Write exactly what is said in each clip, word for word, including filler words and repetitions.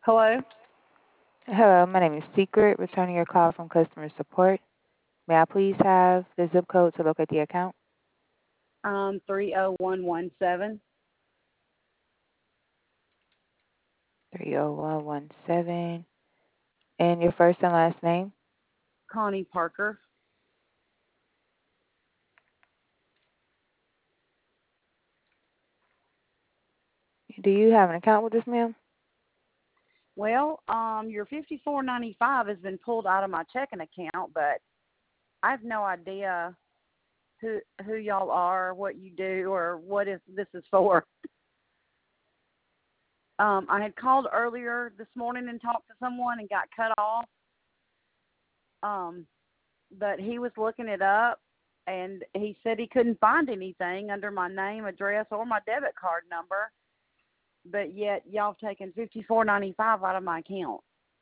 Hello? Hello, my name is Secret, returning your call from customer support. May I please have the zip code to locate the account? Um, three oh one one seven. three oh one one seven. And your first and last name? Connie Parker. Do you have an account with us, ma'am? Well, um, your fifty-four ninety-five has been pulled out of my checking account, but I have no idea who who y'all are, what you do, or what is this is for. Um, I had called earlier this morning and talked to someone and got cut off. Um, but he was looking it up, and he said he couldn't find anything under my name, address, or my debit card number. But yet y'all have taken fifty-four ninety-five out of my account.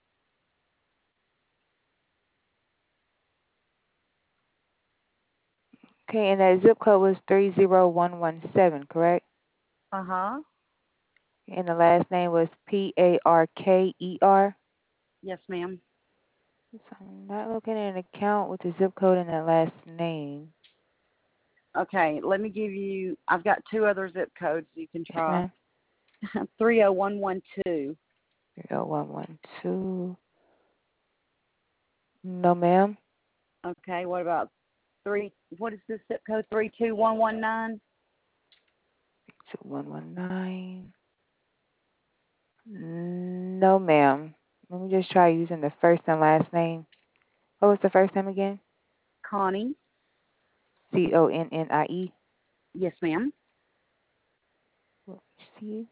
Okay, and that zip code was three oh one one seven, correct? Uh-huh. And the last name was P A R K E R? Yes, ma'am. So I'm not looking at an account with the zip code and that last name. Okay, let me give you, I've got two other zip codes you can Yes, try. ma'am. three oh one one two. three oh one one two. No, ma'am. Okay, what about three, what is this zip code, three two one one nine? two one one nine. No, ma'am. Let me just try using the first and last name. What was the first name again? Connie? C O N N I E. Yes, ma'am. Let me see.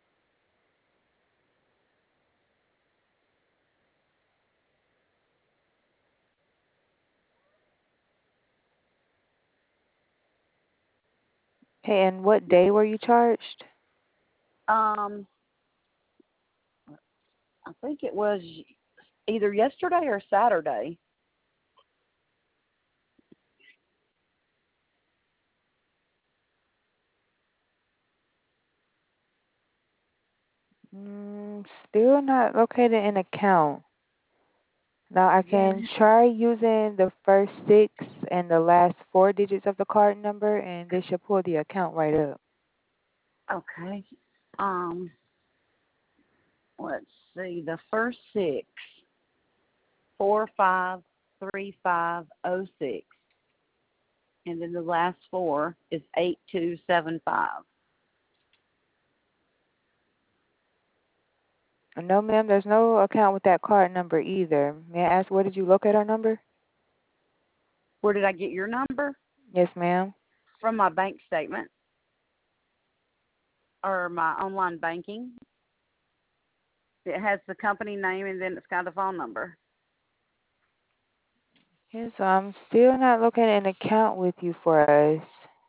Hey, and what day were you charged? Um, I think it was either yesterday or Saturday. Mm, still not located in account. Now I can Then, try using the first six and the last four digits of the card number, and they should pull the account right up. okay. Um, let's see, the first six, four five three five oh six, and then the last four is eight two seven five. No, ma'am, there's no account with that card number either. May I ask, where did you locate our number? Where did I get your number? Yes, ma'am. From my bank statement or my online banking. It has the company name and then it's got a phone number. Yes, so I'm still not locating an account with you for us.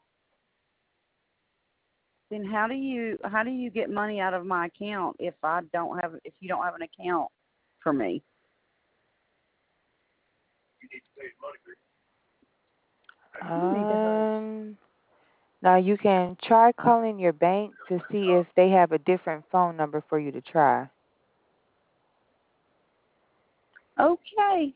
Then how do you how do you get money out of my account if I don't have if you don't have an account for me? You need to hurry. Um, now you can try calling your bank to see if they have a different phone number for you to try. Okay.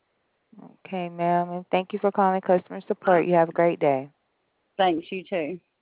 Okay, ma'am, and thank you for calling customer Uh, support. You have a great day. thanks, you too.